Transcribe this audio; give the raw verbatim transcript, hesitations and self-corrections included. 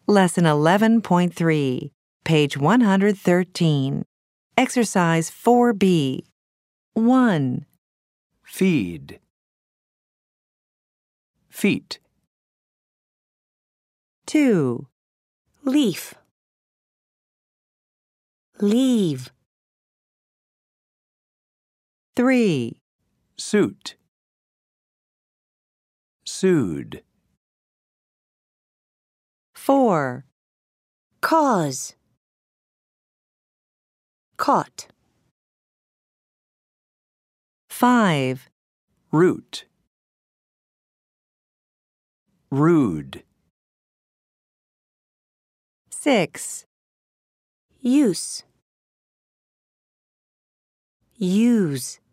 Lesson eleven point three, page one hundred thirteen. Exercise four B. one. Feed. Feet. two. Leaf. Leave. three. Suit. Sued. four. Cause. Caught. five. Root. Rude. six. Use. Use.